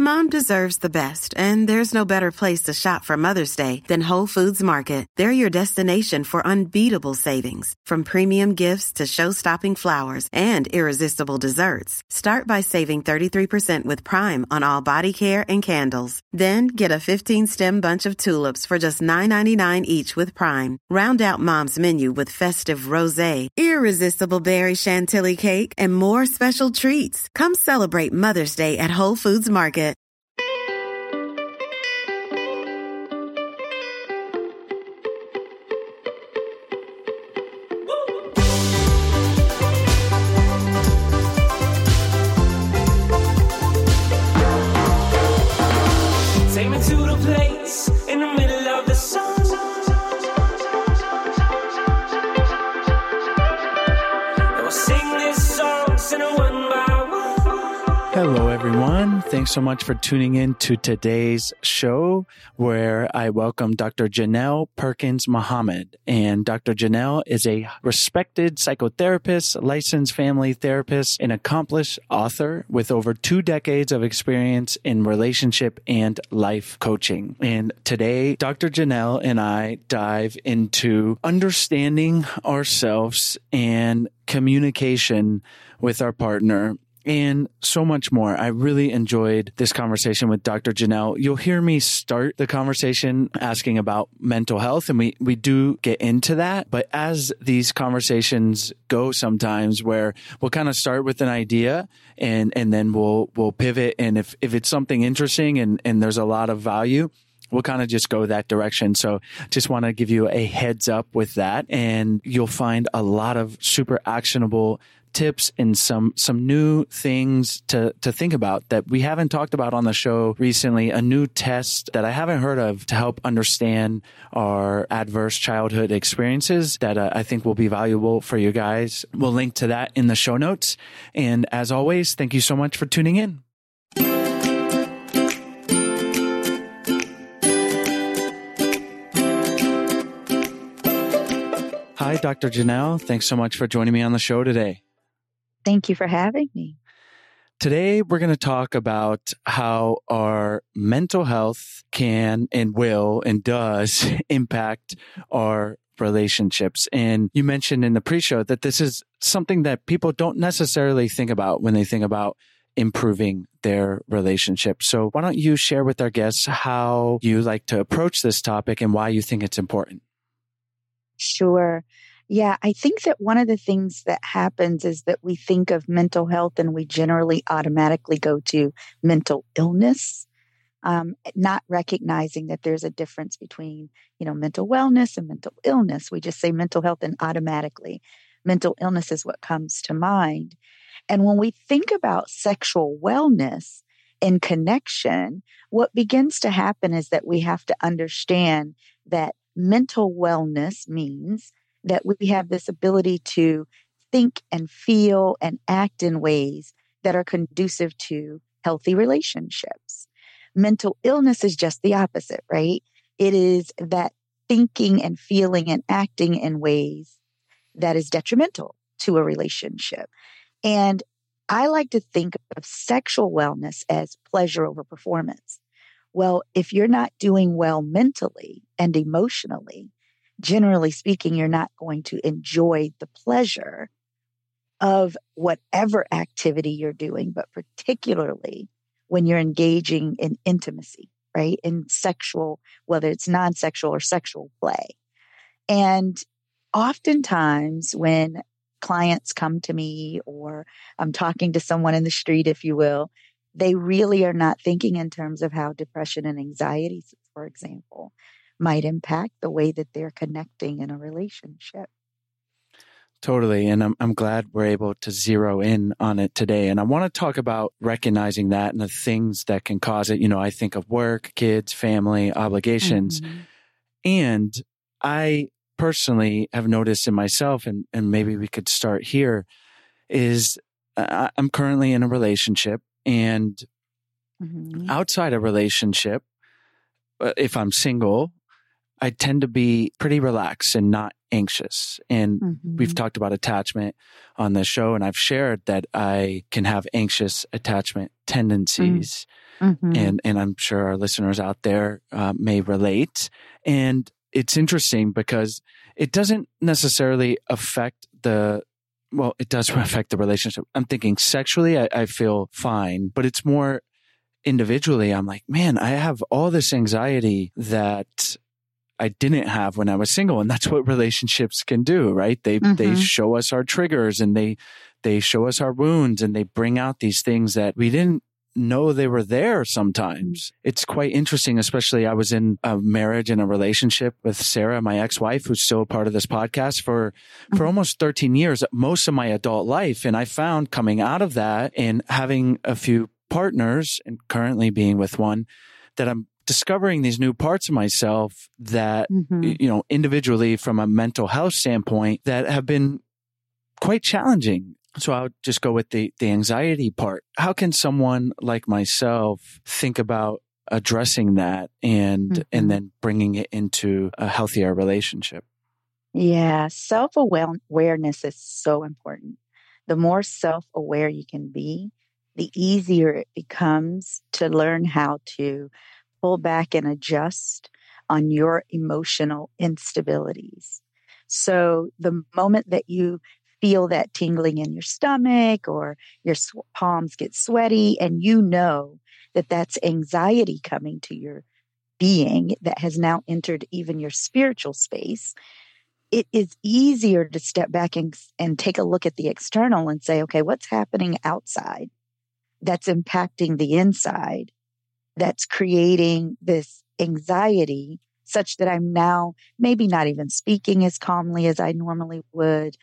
Mom deserves the best, and there's no better place to shop for Mother's Day than Whole Foods Market. They're your destination for unbeatable savings, from premium gifts to show-stopping flowers and irresistible desserts. Start by saving 33% with Prime on all body care and candles. Then get a 15-stem bunch of tulips for just $9.99 each with Prime. Round out Mom's menu with festive rosé, irresistible berry chantilly cake, and more special treats. Come celebrate Mother's Day at Whole Foods Market. Take me to the place in the middle of the sun. And we'll sing these songs in a one by one. Hello, everyone. Thanks so much for tuning in to today's show, where I welcome Dr. Janelle Perkins Muhammad. And Dr. Janelle is a respected psychotherapist, licensed family therapist, and accomplished author with over 2 decades of experience in relationship and life coaching. And today, Dr. Janelle and I dive into understanding ourselves and communication with our partner, and so much more. I really enjoyed this conversation with Dr. Janelle. You'll hear me start the conversation asking about mental health, and we do get into that. But as these conversations go sometimes, where we'll kind of start with an idea and then we'll pivot. And if it's something interesting and there's a lot of value, we'll kind of just go that direction. So just want to give you a heads up with that. And you'll find a lot of super actionable tips and some new things to think about that we haven't talked about on the show recently. A new test that I haven't heard of to help understand our adverse childhood experiences that I think will be valuable for you guys. We'll link to that in the show notes. And as always, thank you so much for tuning in. Hi, Dr. Janelle. Thanks so much for joining me on the show today. Thank you for having me. Today, we're going to talk about how our mental health can and will and does impact our relationships. And you mentioned in the pre-show that this is something that people don't necessarily think about when they think about improving their relationship. So why don't you share with our guests how you like to approach this topic and why you think it's important? Sure. Yeah, I think that one of the things that happens is that we think of mental health and we generally automatically go to mental illness, not recognizing that there's a difference between, mental wellness and mental illness. We just say mental health and automatically mental illness is what comes to mind. And when we think about sexual wellness and connection, what begins to happen is that we have to understand that mental wellness means that we have this ability to think and feel and act in ways that are conducive to healthy relationships. Mental illness is just the opposite, right? It is that thinking and feeling and acting in ways that is detrimental to a relationship. And I like to think of sexual wellness as pleasure over performance. Well, if you're not doing well mentally and emotionally, generally speaking, you're not going to enjoy the pleasure of whatever activity you're doing, but particularly when you're engaging in intimacy, right? In sexual, whether it's non-sexual or sexual play. And oftentimes when clients come to me or I'm talking to someone in the street, if you will, they really are not thinking in terms of how depression and anxiety, for example, might impact the way that they're connecting in a relationship. Totally. And I'm glad we're able to zero in on it today. And I want to talk about recognizing that and the things that can cause it. I think of work, kids, family, obligations. Mm-hmm. And I personally have noticed in myself, and maybe we could start here, is I'm currently in a relationship. And outside a relationship, if I'm single, I tend to be pretty relaxed and not anxious. And we've Mm-hmm. talked about attachment on the show, and I've shared that I can have anxious attachment tendencies. Mm-hmm. And I'm sure our listeners out there may relate. And it's interesting because it doesn't necessarily affect it does affect the relationship. I'm thinking sexually, I feel fine, but it's more individually. I'm like, man, I have all this anxiety that I didn't have when I was single. And that's what relationships can do, right? They Mm-hmm. show us our triggers, and they show us our wounds, and they bring out these things that we didn't know they were there sometimes. It's quite interesting, especially I was in a marriage and a relationship with Sarah, my ex-wife, who's still a part of this podcast for almost 13 years, most of my adult life. And I found coming out of that and having a few partners and currently being with one, that I'm discovering these new parts of myself that, Mm-hmm. Individually from a mental health standpoint, that have been quite challenging. So I'll just go with the anxiety part. How can someone like myself think about addressing that and then bringing it into a healthier relationship? Yeah, self-awareness is so important. The more self-aware you can be, the easier it becomes to learn how to pull back and adjust on your emotional instabilities. So the moment that you feel that tingling in your stomach or your palms get sweaty, and you know that that's anxiety coming to your being that has now entered even your spiritual space, it is easier to step back and take a look at the external and say, okay, what's happening outside that's impacting the inside, that's creating this anxiety such that I'm now maybe not even speaking as calmly as I normally would.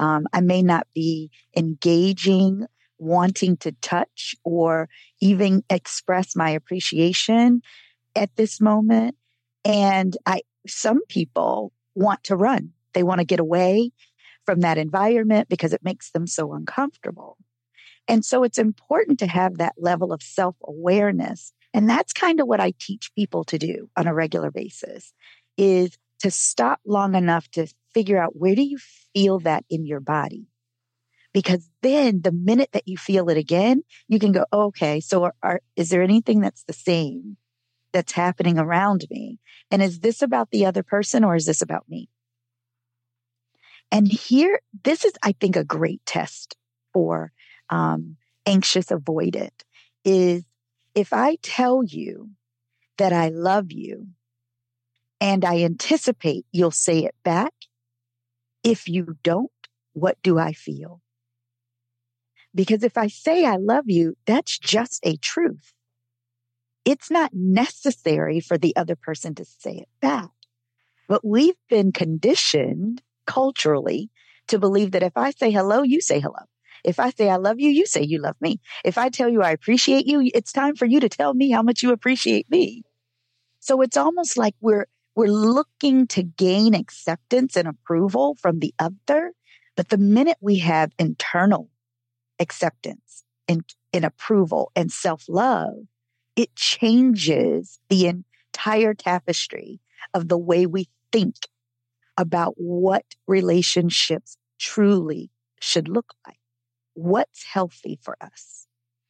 I may not be engaging, wanting to touch or even express my appreciation at this moment. And some people want to run. They want to get away from that environment because it makes them so uncomfortable. And so it's important to have that level of self-awareness. And that's kind of what I teach people to do on a regular basis, is to stop long enough to figure out, where do you feel that in your body? Because then the minute that you feel it again, you can go, okay, so is there anything that's the same that's happening around me? And is this about the other person, or is this about me? And here, this is, I think, a great test for anxious avoidant, is if I tell you that I love you and I anticipate you'll say it back, if you don't, what do I feel? Because if I say I love you, that's just a truth. It's not necessary for the other person to say it back. But we've been conditioned culturally to believe that if I say hello, you say hello. If I say I love you, you say you love me. If I tell you I appreciate you, it's time for you to tell me how much you appreciate me. So it's almost like we're looking to gain acceptance and approval from the other. But the minute we have internal acceptance and approval and self-love, it changes the entire tapestry of the way we think about what relationships truly should look like. What's healthy for us?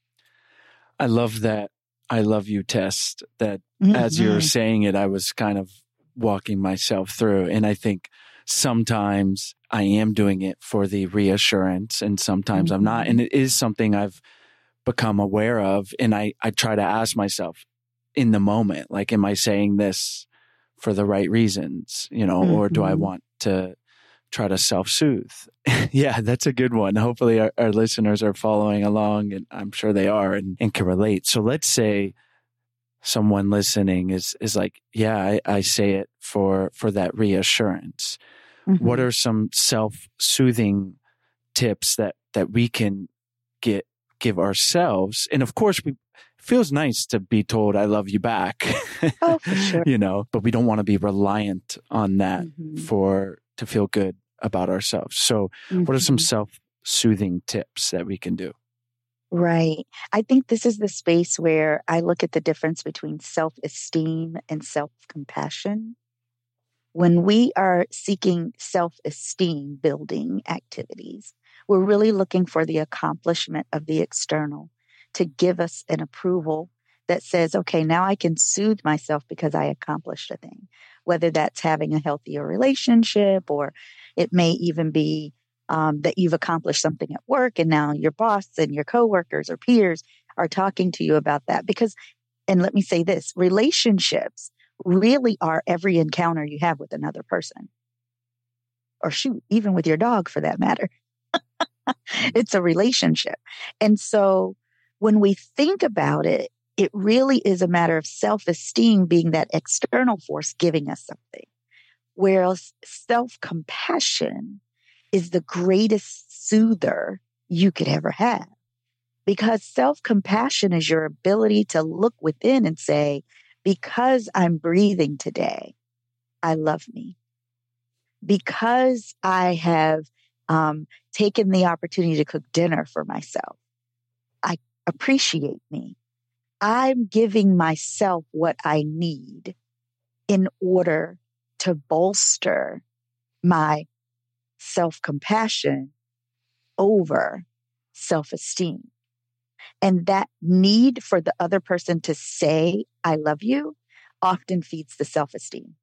I love that I love you test that Mm-hmm. as you were saying it, I was kind of walking myself through. And I think sometimes I am doing it for the reassurance and sometimes I'm not. And it is something I've become aware of. And I try to ask myself in the moment, like, am I saying this for the right reasons, or do I want to try to self-soothe? Yeah, that's a good one. Hopefully our listeners are following along, and I'm sure they are and can relate. So let's say someone listening is like, yeah, I say it for that reassurance. Mm-hmm. What are some self-soothing tips that we can give ourselves? And of course, it feels nice to be told I love you back. Oh, for sure. But we don't want to be reliant on that to feel good about ourselves. So what are some self-soothing tips that we can do? Right. I think this is the space where I look at the difference between self-esteem and self-compassion. When we are seeking self-esteem building activities, we're really looking for the accomplishment of the external to give us an approval that says, okay, now I can soothe myself because I accomplished a thing, whether that's having a healthier relationship, or it may even be that you've accomplished something at work and now your boss and your coworkers or peers are talking to you about that. Because, and let me say this, relationships really are every encounter you have with another person. Or shoot, even with your dog for that matter. It's a relationship. And so when we think about it, it really is a matter of self-esteem being that external force giving us something. Whereas self-compassion is the greatest soother you could ever have. Because self-compassion is your ability to look within and say, because I'm breathing today, I love me. Because I have taken the opportunity to cook dinner for myself, I appreciate me. I'm giving myself what I need in order to bolster my self-compassion over self-esteem. And that need for the other person to say, I love you, often feeds the self-esteem.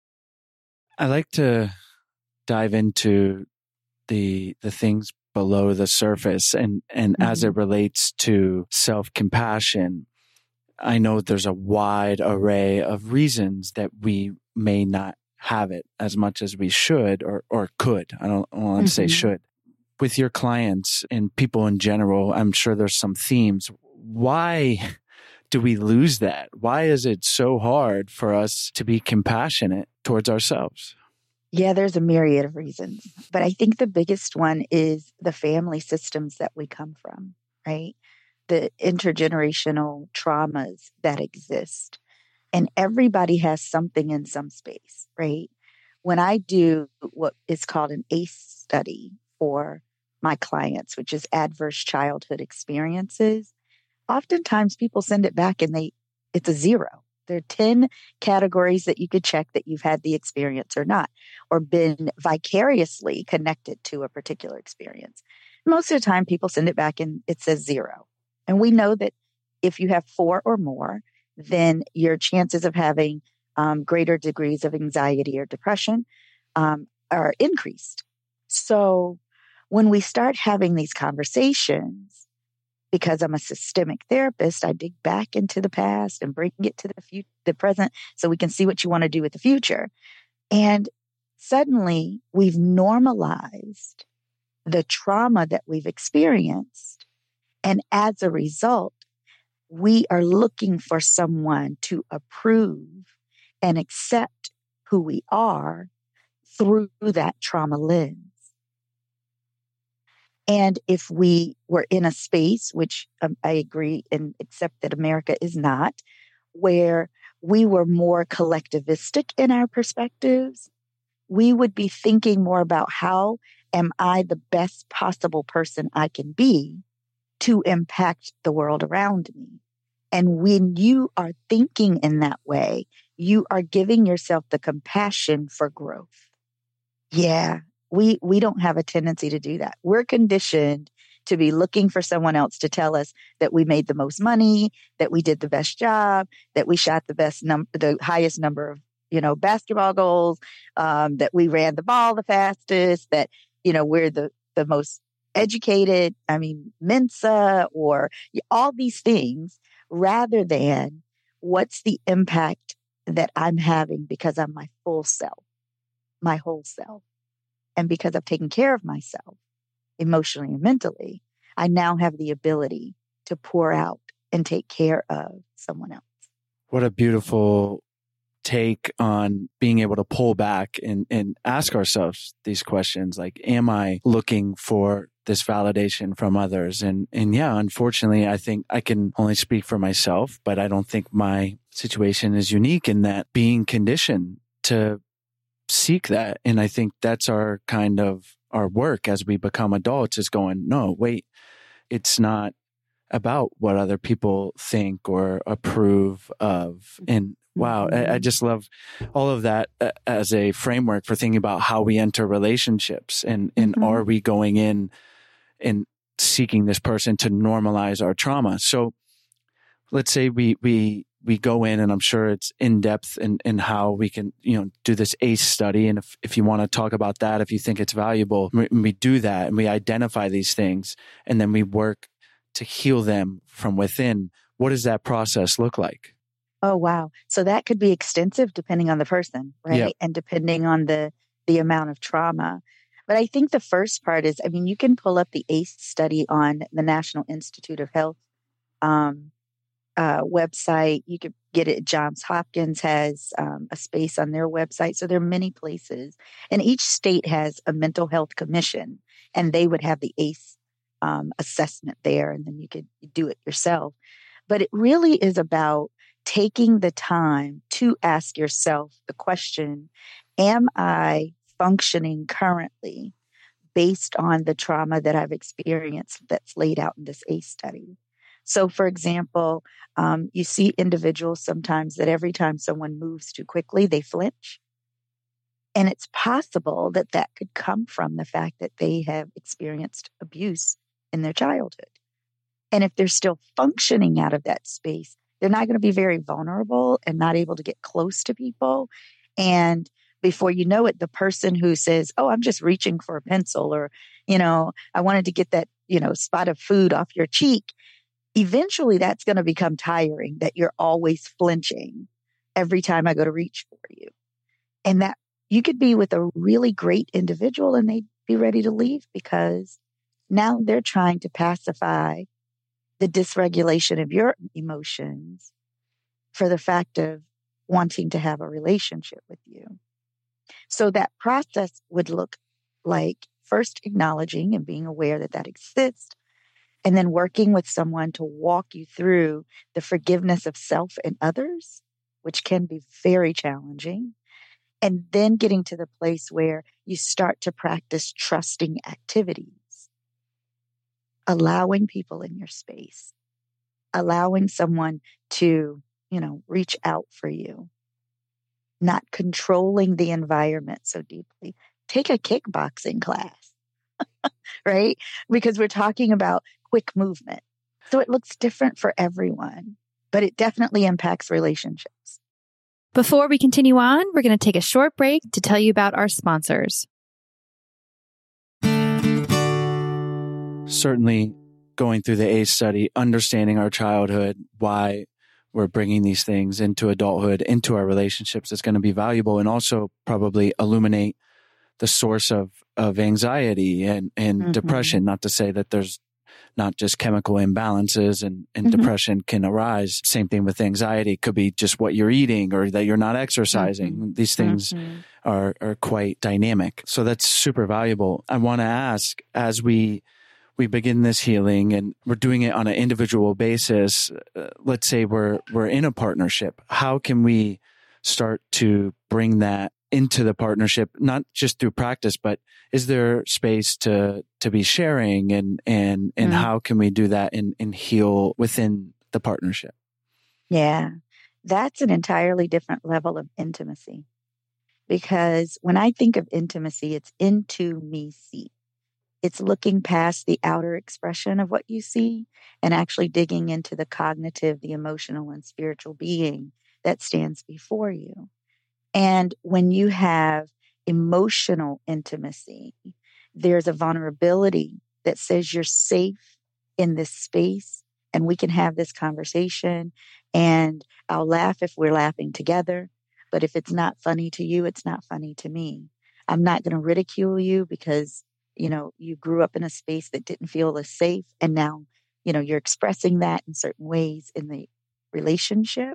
I like to dive into the things below the surface and as it relates to self-compassion. I know there's a wide array of reasons that we may not have it as much as we should or could. I don't want to say should. With your clients and people in general, I'm sure there's some themes. Why do we lose that? Why is it so hard for us to be compassionate towards ourselves? Yeah, there's a myriad of reasons. But I think the biggest one is the family systems that we come from, right? The intergenerational traumas that exist. And everybody has something in some space, right? When I do what is called an ACE study for my clients, which is adverse childhood experiences, oftentimes people send it back and it's a 0. There are 10 categories that you could check that you've had the experience or not, or been vicariously connected to a particular experience. Most of the time people send it back and it says 0. And we know that if you have 4 or more, then your chances of having greater degrees of anxiety or depression are increased. So when we start having these conversations, because I'm a systemic therapist, I dig back into the past and bring it to the present so we can see what you want to do with the future. And suddenly we've normalized the trauma that we've experienced. And as a result, we are looking for someone to approve and accept who we are through that trauma lens. And if we were in a space, which I agree and accept that America is not, where we were more collectivistic in our perspectives, we would be thinking more about how am I the best possible person I can be to impact the world around me. And when you are thinking in that way, you are giving yourself the compassion for growth. Yeah. We don't have a tendency to do that. We're conditioned to be looking for someone else to tell us that we made the most money, that we did the best job, that we shot the highest number of, basketball goals, that we ran the ball the fastest, that, we're the most educated, Mensa, or all these things, rather than what's the impact that I'm having because I'm my full self, my whole self. And because I've taken care of myself emotionally and mentally, I now have the ability to pour out and take care of someone else. What a beautiful take on being able to pull back and ask ourselves these questions. Like, am I looking for this validation from others? And yeah, unfortunately, I think I can only speak for myself, but I don't think my situation is unique in that being conditioned to seek that. And I think that's our kind of our work as we become adults is going, no, wait, it's not about what other people think or approve of. And Wow. Mhm. I just love all of that as a framework for thinking about how we enter relationships and Mhm. are we going in and seeking this person to normalize our trauma. So let's say we go in, and I'm sure it's in depth in how we can, do this ACE study. And if you want to talk about that, if you think it's valuable, we do that and we identify these things and then we work to heal them from within. What does that process look like? Oh, wow. So that could be extensive depending on the person, Yep. right? And depending on the amount of trauma. But I think the first part is, I mean, you can pull up the ACE study on the National Institute of Health um, website. You could get it. Johns Hopkins has a space on their website. So there are many places. And each state has a mental health commission, and they would have the ACE assessment there. And then you could do it yourself. But it really is about taking the time to ask yourself the question, am I functioning currently based on the trauma that I've experienced that's laid out in this ACE study? So, for example, you see individuals sometimes that every time someone moves too quickly, they flinch. And it's possible that that could come from the fact that they have experienced abuse in their childhood. And if they're still functioning out of that space, they're not going to be very vulnerable and not able to get close to people. And before you know it, the person who says, oh, I'm just reaching for a pencil, or, I wanted to get that, spot of food off your cheek. Eventually that's going to become tiring, that you're always flinching every time I go to reach for you. And that you could be with a really great individual and they'd be ready to leave because now they're trying to pacify the dysregulation of your emotions for the fact of wanting to have a relationship with you. So that process would look like first acknowledging and being aware that that exists, and then working with someone to walk you through the forgiveness of self and others, which can be very challenging. And then getting to the place where you start to practice trusting activities, allowing people in your space, allowing someone to, reach out for you, not controlling the environment so deeply. Take a kickboxing class, right? Because we're talking about quick movement. So it looks different for everyone, but it definitely impacts relationships. Before we continue on, we're going to take a short break to tell you about our sponsors. Certainly going through the ACE study, understanding our childhood, why we're bringing these things into adulthood, into our relationships, is going to be valuable, and also probably illuminate the source of anxiety and depression. Not to say that there's not just chemical imbalances and depression can arise. Same thing with anxiety. It could be just what you're eating or that you're not exercising. These things are quite dynamic. So that's super valuable. I want to ask, as we begin this healing and we're doing it on an individual basis, let's say we're in a partnership, how can we start to bring that into the partnership, not just through practice, but is there space to be sharing and how can we do that and heal within the partnership? Yeah, that's an entirely different level of intimacy, because when I think of intimacy, it's into me see. It's looking past the outer expression of what you see and actually digging into the cognitive, the emotional, and spiritual being that stands before you. And when you have emotional intimacy, there's a vulnerability that says you're safe in this space and we can have this conversation, and I'll laugh if we're laughing together. But if it's not funny to you, it's not funny to me. I'm not going to ridicule you because you grew up in a space that didn't feel as safe. And now, you're expressing that in certain ways in the relationship.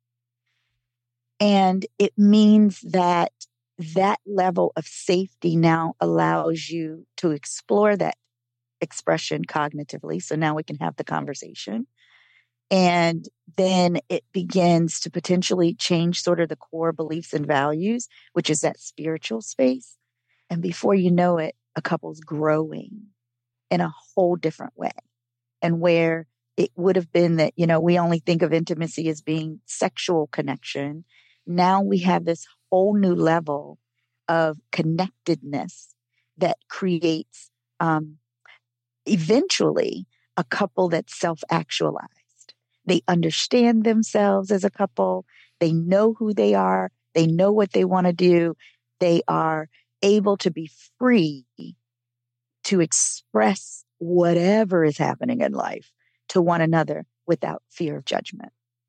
And it means that that level of safety now allows you to explore that expression cognitively. So now we can have the conversation. And then it begins to potentially change sort of the core beliefs and values, which is that spiritual space. And before you know it, a couple's growing in a whole different way, and where it would have been that, we only think of intimacy as being sexual connection. Now we have this whole new level of connectedness that creates eventually a couple that's self-actualized. They understand themselves as a couple. They know who they are. They know what they want to do. They are able to be free to express whatever is happening in life to one another without fear of judgment.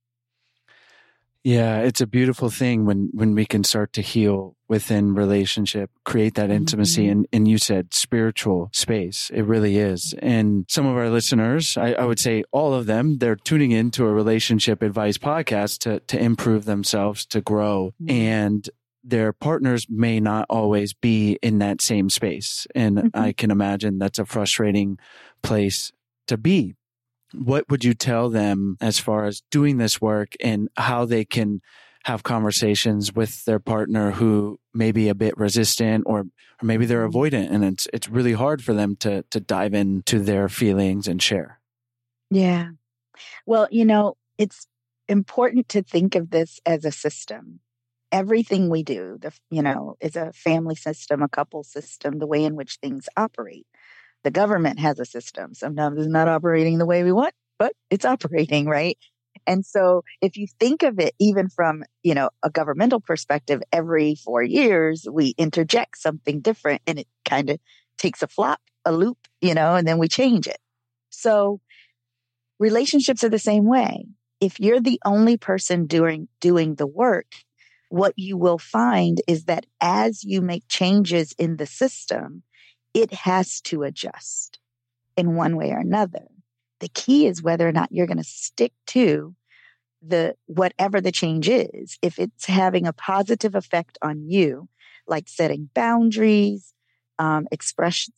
Yeah, it's a beautiful thing when we can start to heal within relationship, create that intimacy, and you said spiritual space. It really is. And some of our listeners, I would say all of them, they're tuning into a relationship advice podcast to improve themselves, to grow. And their partners may not always be in that same space. And I can imagine that's a frustrating place to be. What would you tell them as far as doing this work and how they can have conversations with their partner who may be a bit resistant or maybe they're avoidant and it's really hard for them to dive into their feelings and share? Yeah. Well, it's important to think of this as a system. Everything we do, is a family system, a couple system, the way in which things operate. The government has a system. Sometimes it's not operating the way we want, but it's operating, right? And so if you think of it, even from, a governmental perspective, every 4 years, we interject something different and it kind of takes a loop, and then we change it. So relationships are the same way. If you're the only person doing the work, what you will find is that as you make changes in the system, it has to adjust in one way or another. The key is whether or not you're going to stick to whatever the change is. If it's having a positive effect on you, like setting boundaries, expressing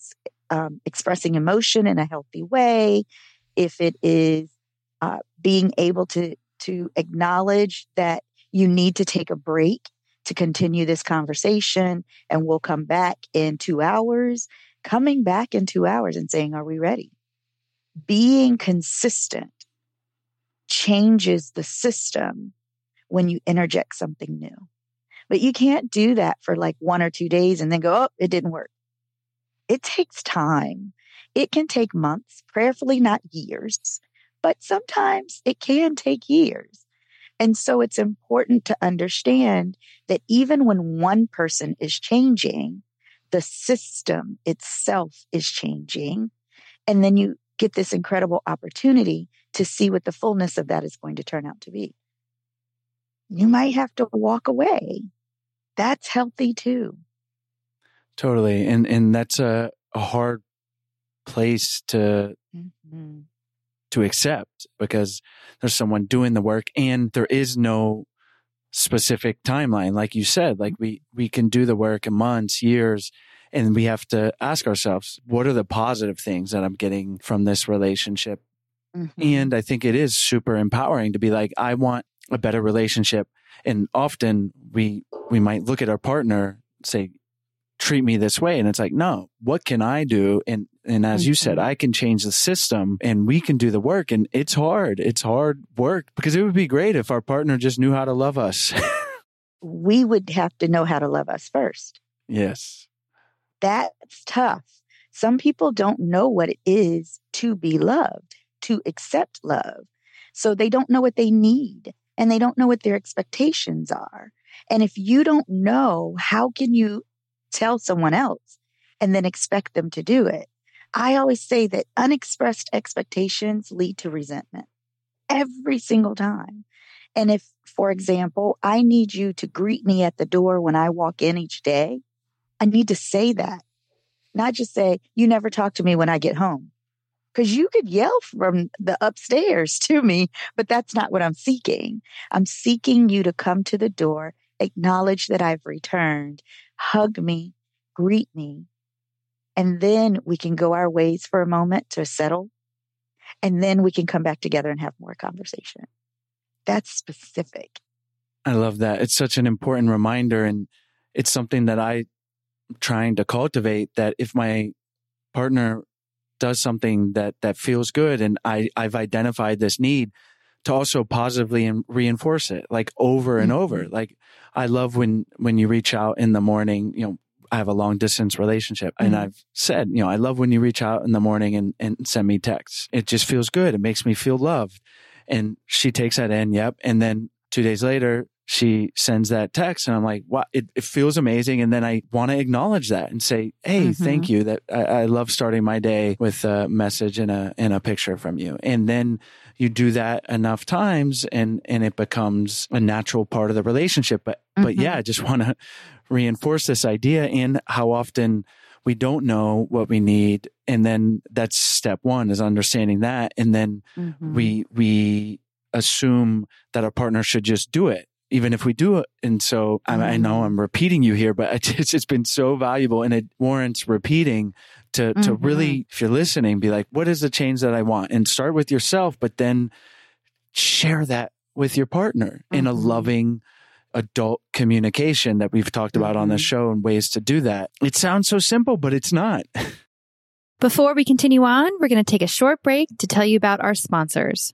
emotion in a healthy way, if it is being able to acknowledge that you need to take a break to continue this conversation and we'll come back in 2 hours, coming back in 2 hours and saying, are we ready? Being consistent changes the system when you interject something new. But you can't do that for like 1 or 2 days and then go, oh, it didn't work. It takes time. It can take months, prayerfully not years, but sometimes it can take years. And so it's important to understand that even when one person is changing, the system itself is changing. And then you get this incredible opportunity to see what the fullness of that is going to turn out to be. You might have to walk away. That's healthy too. Totally. And that's a hard place to accept because there's someone doing the work and there is no specific timeline. Like you said, like we can do the work in months, years, and we have to ask ourselves, what are the positive things that I'm getting from this relationship? And I think it is super empowering to be like, I want a better relationship. And often we might look at our partner, say, treat me this way. And it's like, no, what can I do? And as you said, I can change the system and we can do the work. And it's hard. It's hard work because it would be great if our partner just knew how to love us. We would have to know how to love us first. Yes. That's tough. Some people don't know what it is to be loved, to accept love. So they don't know what they need and they don't know what their expectations are. And if you don't know, how can you tell someone else and then expect them to do it? I always say that unexpressed expectations lead to resentment every single time. And if, for example, I need you to greet me at the door when I walk in each day, I need to say that, not just say, you never talk to me when I get home. Because you could yell from the upstairs to me, but that's not what I'm seeking. I'm seeking you to come to the door, acknowledge that I've returned, hug me, greet me, and then we can go our ways for a moment to settle. And then we can come back together and have more conversation. That's specific. I love that. It's such an important reminder. And it's something that I'm trying to cultivate, that if my partner does something that feels good, and I've identified this need, to also positively reinforce it, like over and over. Like, I love when you reach out in the morning. I have a long distance relationship, and I've said, I love when you reach out in the morning and send me texts. It just feels good. It makes me feel loved. And she takes that in. Yep. And then 2 days later, she sends that text, and I'm like, wow, it feels amazing. And then I want to acknowledge that and say, hey, thank you. That I love starting my day with a message and a picture from you. And then you do that enough times, and it becomes a natural part of the relationship. But yeah, I just want to reinforce this idea and how often we don't know what we need. And then that's step one, is understanding that. And then we assume that our partner should just do it, even if we do it. And so I know I'm repeating you here, but it's been so valuable, and it warrants repeating to really, if you're listening, be like, what is the change that I want? And start with yourself, but then share that with your partner in a loving adult communication that we've talked about on the show, and ways to do that. It sounds so simple, but it's not. Before we continue on, we're going to take a short break to tell you about our sponsors.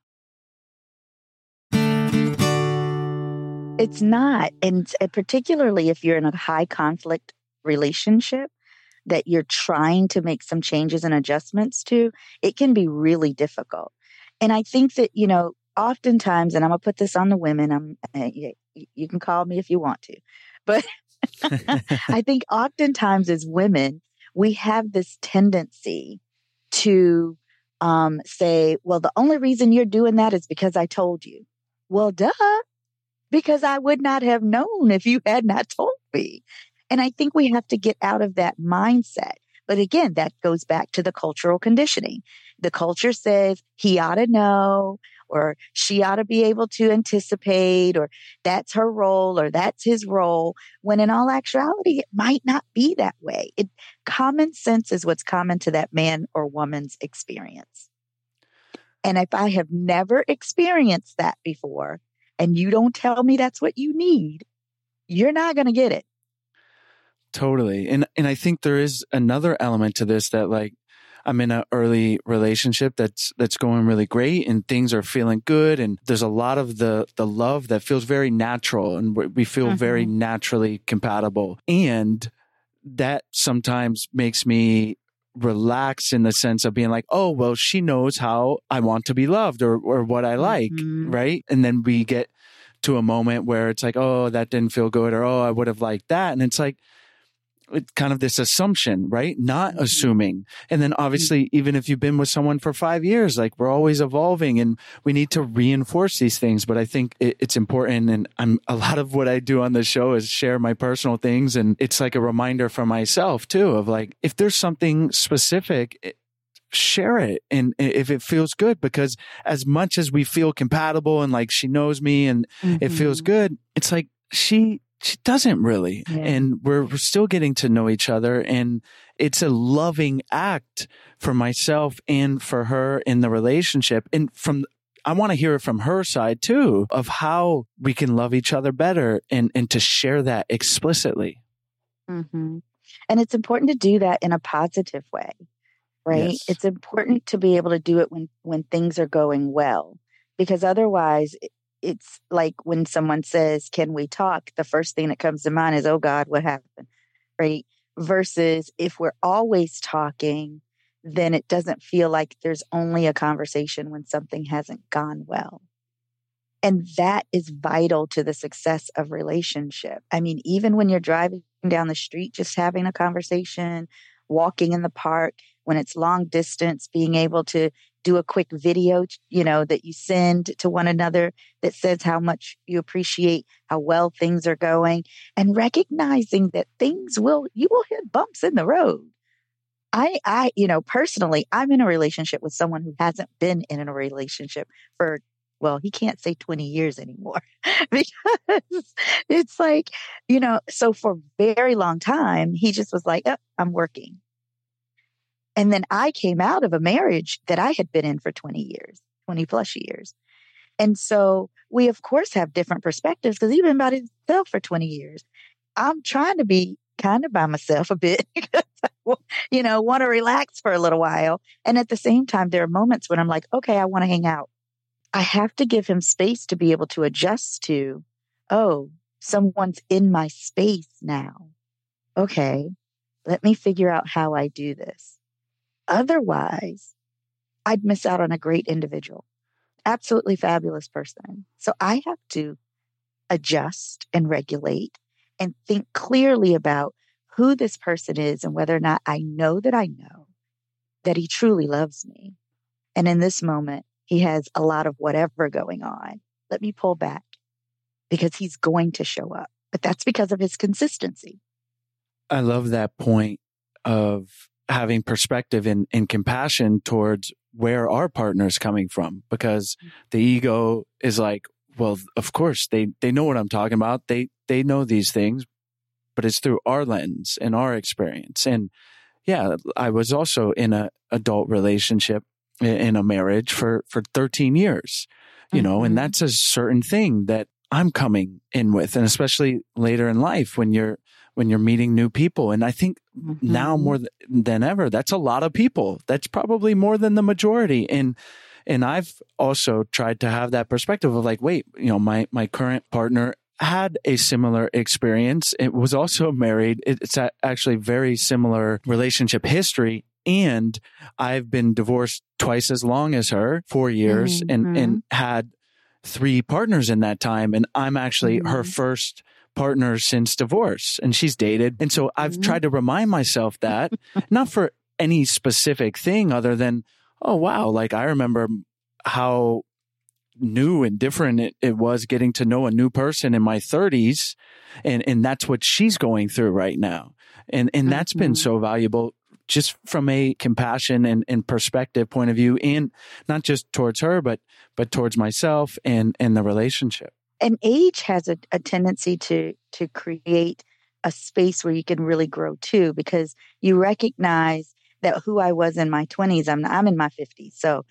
It's not. And particularly if you're in a high conflict relationship that you're trying to make some changes and adjustments to, it can be really difficult. And I think that, oftentimes, and I'm going to put this on the women, you can call me if you want to, but I think oftentimes as women, we have this tendency to say, well, the only reason you're doing that is because I told you. Well, duh, because I would not have known if you had not told me. And I think we have to get out of that mindset. But again, that goes back to the cultural conditioning. The culture says he ought to know, or she ought to be able to anticipate, or that's her role, or that's his role, when in all actuality, it might not be that way. Common sense is what's common to that man or woman's experience. And if I have never experienced that before, and you don't tell me that's what you need, you're not going to get it. Totally. And I think there is another element to this, that like, I'm in an early relationship that's going really great, and things are feeling good. And there's a lot of the love that feels very natural, and we feel very naturally compatible. And that sometimes makes me relax in the sense of being like, oh, well, she knows how I want to be loved, or what I like. Right. And then we get to a moment where it's like, oh, that didn't feel good, or, oh, I would have liked that. And it's like, it's kind of this assumption, right? Not assuming. And then obviously, even if you've been with someone for 5 years, like, we're always evolving, and we need to reinforce these things. But I think it's important. And a lot of what I do on the show is share my personal things. And it's like a reminder for myself too, of like, if there's something specific, share it. And if it feels good, because as much as we feel compatible and like she knows me and it feels good, it's like she doesn't really. Yeah. And we're still getting to know each other. And it's a loving act for myself and for her in the relationship. And I want to hear it from her side too, of how we can love each other better, and to share that explicitly. And it's important to do that in a positive way, right? Yes. It's important to be able to do it when things are going well, because otherwise it's like when someone says, can we talk? The first thing that comes to mind is, oh God, what happened? Right? Versus if we're always talking, then it doesn't feel like there's only a conversation when something hasn't gone well. And that is vital to the success of relationship. I mean, even when you're driving down the street, just having a conversation, walking in the park, when it's long distance, being able to do a quick video, that you send to one another that says how much you appreciate how well things are going, and recognizing that you will hit bumps in the road. I personally, I'm in a relationship with someone who hasn't been in a relationship for, well, he can't say 20 years anymore because it's like, so for a very long time, he just was like, oh, I'm working. And then I came out of a marriage that I had been in for 20 plus years. And so we, of course, have different perspectives because he's been by himself for 20 years. I'm trying to be kind of by myself a bit because want to relax for a little while. And at the same time, there are moments when I'm like, okay, I want to hang out. I have to give him space to be able to adjust to, oh, someone's in my space now. Okay, let me figure out how I do this. Otherwise, I'd miss out on a great individual, absolutely fabulous person. So I have to adjust and regulate and think clearly about who this person is and whether or not I know that he truly loves me. And in this moment, he has a lot of whatever going on. Let me pull back because he's going to show up. But that's because of his consistency. I love that point of having perspective and compassion towards where our partner is coming from, because the ego is like, well, of course, they know what I'm talking about. They know these things, but it's through our lens and our experience. And yeah, I was also in an adult relationship, in a marriage for 13 years, and that's a certain thing that I'm coming in with. And especially later in life when you're meeting new people. And I think now more than ever, that's a lot of people. That's probably more than the majority. And I've also tried to have that perspective of like, wait, my current partner had a similar experience. It was also married. It's actually very similar relationship history. And I've been divorced twice as long as her, 4 years, and had 3 partners in that time. And I'm actually her first partner since divorce, and she's dated. And so I've tried to remind myself that, not for any specific thing other than, oh, wow, like I remember how new and different it was getting to know a new person in my 30s. And that's what she's going through right now. And that's been so valuable just from a compassion and perspective point of view, and not just towards her, but towards myself and the relationship. And age has a tendency to create a space where you can really grow too, because you recognize that who I was in my 20s, I'm in my 50s. So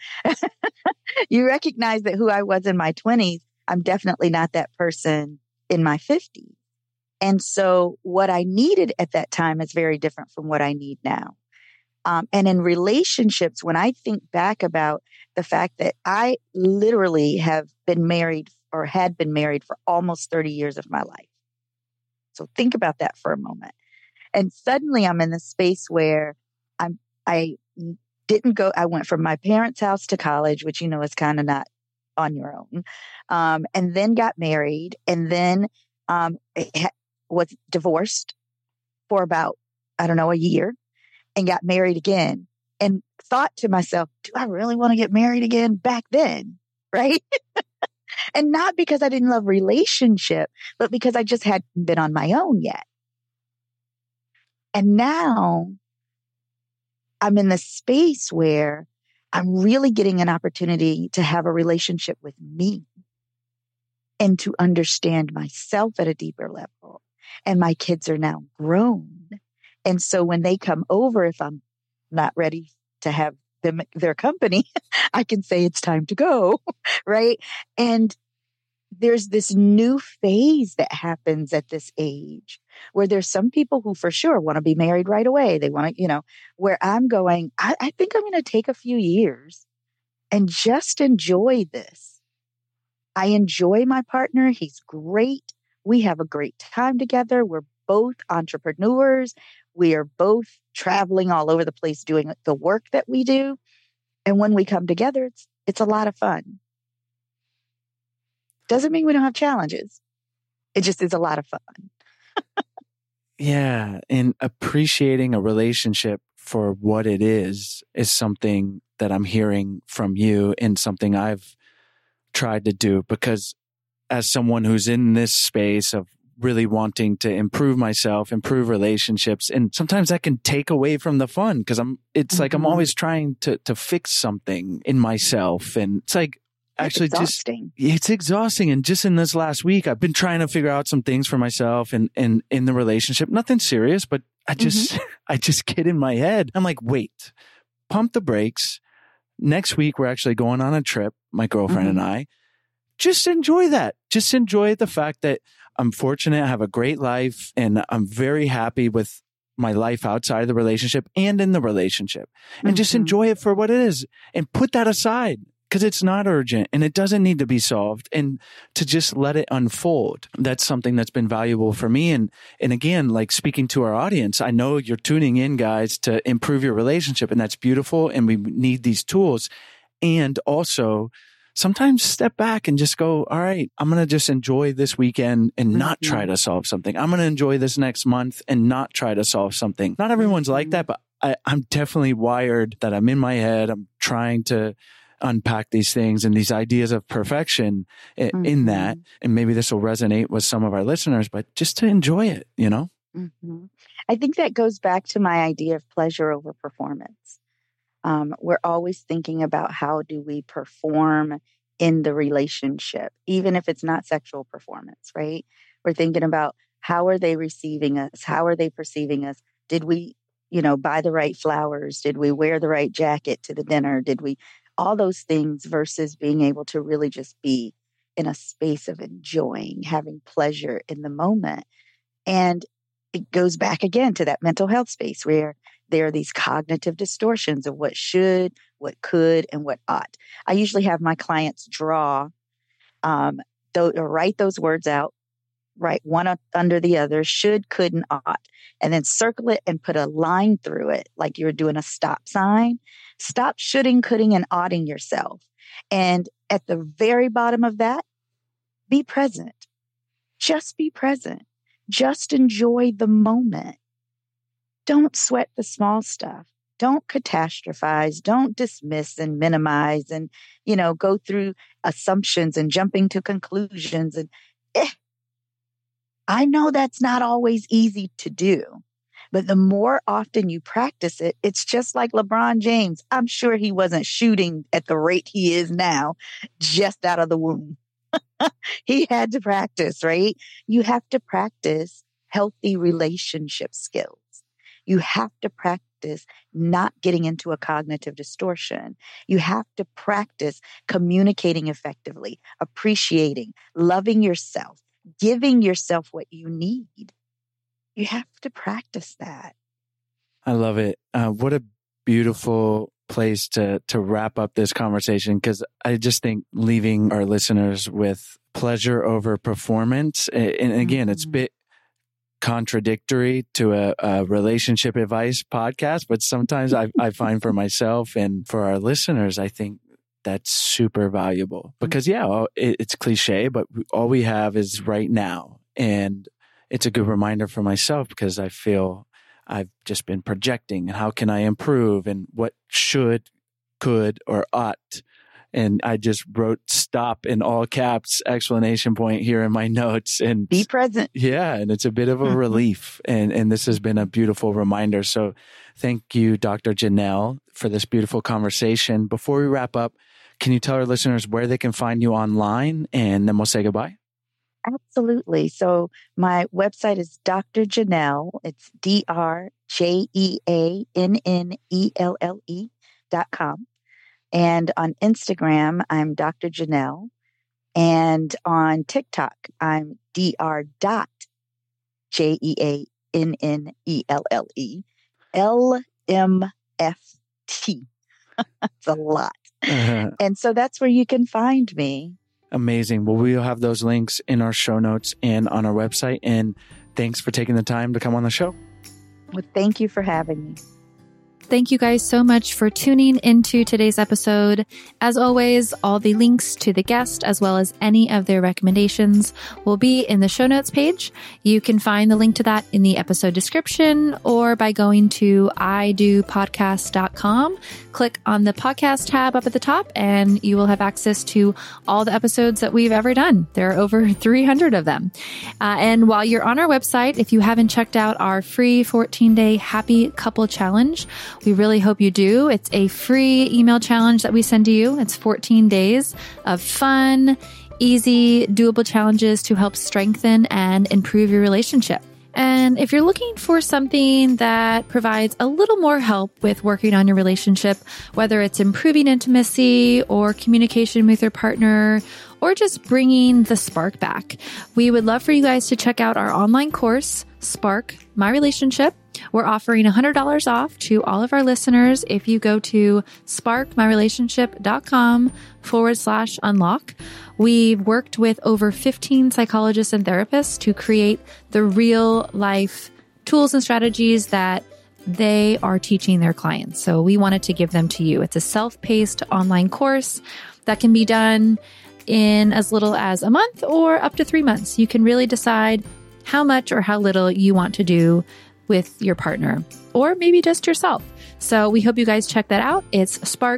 you recognize that who I was in my 20s, I'm definitely not that person in my 50s. And so what I needed at that time is very different from what I need now. And in relationships, when I think back about the fact that I literally have been married or had been married for almost 30 years of my life. So think about that for a moment. And suddenly I'm in the space where I went from my parents' house to college, which, is kind of not on your own. And then got married, and then was divorced for about, a year, and got married again, and thought to myself, do I really want to get married again back then? Right? And not because I didn't love relationship, but because I just hadn't been on my own yet. And now I'm in the space where I'm really getting an opportunity to have a relationship with me and to understand myself at a deeper level. And my kids are now grown. And so when they come over, if I'm not ready to have their company, I can say it's time to go, right? And there's this new phase that happens at this age where there's some people who for sure want to be married right away. They want to, where I'm going, I think I'm going to take a few years and just enjoy this. I enjoy my partner. He's great. We have a great time together. We're both entrepreneurs. We are both traveling all over the place doing the work that we do. And when we come together, it's a lot of fun. Doesn't mean we don't have challenges. It just is a lot of fun. Yeah. And appreciating a relationship for what it is something that I'm hearing from you, and something I've tried to do, because as someone who's in this space of really wanting to improve myself, improve relationships, and sometimes that can take away from the fun, because like I'm always trying to fix something in myself. And it's like, actually it's exhausting. And just in this last week, I've been trying to figure out some things for myself and in the relationship, nothing serious, but I just get in my head. I'm like, wait, pump the brakes. Next week, we're actually going on a trip, my girlfriend and I. Just enjoy that. Just enjoy the fact that I'm fortunate. I have a great life, and I'm very happy with my life outside of the relationship and in the relationship, and just enjoy it for what it is and put that aside because it's not urgent and it doesn't need to be solved, and to just let it unfold. That's something that's been valuable for me. And again, like speaking to our audience, I know you're tuning in, guys, to improve your relationship, and that's beautiful. And we need these tools. And also sometimes step back and just go, all right, I'm going to just enjoy this weekend and not try to solve something. I'm going to enjoy this next month and not try to solve something. Not everyone's like that, but I'm definitely wired that I'm in my head. I'm trying to unpack these things and these ideas of perfection in that. And maybe this will resonate with some of our listeners, but just to enjoy it, you know? I think that goes back to my idea of pleasure over performance. We're always thinking about how do we perform in the relationship, even if it's not sexual performance, right? We're thinking about how are they receiving us? How are they perceiving us? Did we, buy the right flowers? Did we wear the right jacket to the dinner? Did we, all those things versus being able to really just be in a space of enjoying, having pleasure in the moment. And it goes back again to that mental health space where there are these cognitive distortions of what should, what could, and what ought. I usually have my clients draw, write those words out, write one under the other, should, could, and ought, and then circle it and put a line through it like you're doing a stop sign. Stop shoulding, coulding, and oughting yourself. And at the very bottom of that, be present. Just be present. Just enjoy the moment. Don't sweat the small stuff. Don't catastrophize. Don't dismiss and minimize and, go through assumptions and jumping to conclusions. And I know that's not always easy to do, but the more often you practice it, it's just like LeBron James. I'm sure he wasn't shooting at the rate he is now, just out of the womb. He had to practice, right? You have to practice healthy relationship skills. You have to practice not getting into a cognitive distortion. You have to practice communicating effectively, appreciating, loving yourself, giving yourself what you need. You have to practice that. I love it. What a beautiful place to wrap up this conversation, because I just think leaving our listeners with pleasure over performance. And again, it's a bit contradictory to a relationship advice podcast, but sometimes I find for myself and for our listeners, I think that's super valuable because it's cliche, but all we have is right now. And it's a good reminder for myself because I feel I've just been projecting and how can I improve and what should, could, or ought. And I just wrote stop in all caps, exclamation point here in my notes. And be present. Yeah. And it's a bit of a relief. And this has been a beautiful reminder. So thank you, Dr. Janelle, for this beautiful conversation. Before we wrap up, can you tell our listeners where they can find you online? And then we'll say goodbye. Absolutely. So my website is Dr. Janelle. It's DrJeannelle.com. And on Instagram, I'm Dr. Janelle. And on TikTok, I'm Dr.Jeannelle. LMFT. It's a lot. And so that's where you can find me. Amazing. Well, we'll have those links in our show notes and on our website. And thanks for taking the time to come on the show. Well, thank you for having me. Thank you guys so much for tuning into today's episode. As always, all the links to the guest, as well as any of their recommendations, will be in the show notes page. You can find the link to that in the episode description or by going to idopodcast.com. Click on the podcast tab up at the top and you will have access to all the episodes that we've ever done. There are over 300 of them. And while you're on our website, if you haven't checked out our free 14-day Happy Couple Challenge, we really hope you do. It's a free email challenge that we send to you. It's 14 days of fun, easy, doable challenges to help strengthen and improve your relationship. And if you're looking for something that provides a little more help with working on your relationship, whether it's improving intimacy or communication with your partner, or just bringing the spark back, we would love for you guys to check out our online course, Spark My Relationship. We're offering $100 off to all of our listeners if you go to sparkmyrelationship.com/unlock. We've worked with over 15 psychologists and therapists to create the real life tools and strategies that they are teaching their clients. So we wanted to give them to you. It's a self-paced online course that can be done in as little as a month or up to 3 months. You can really decide how much or how little you want to do with your partner, or maybe just yourself. So we hope you guys check that out. It's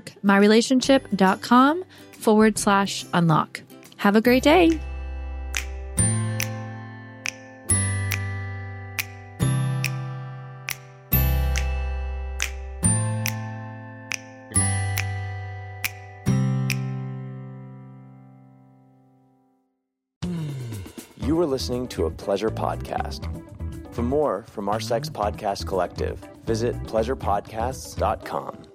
sparkmyrelationship.com/unlock. Have a great day. You were listening to a Pleasure Podcast. For more from our Sex Podcast Collective, visit pleasurepodcasts.com.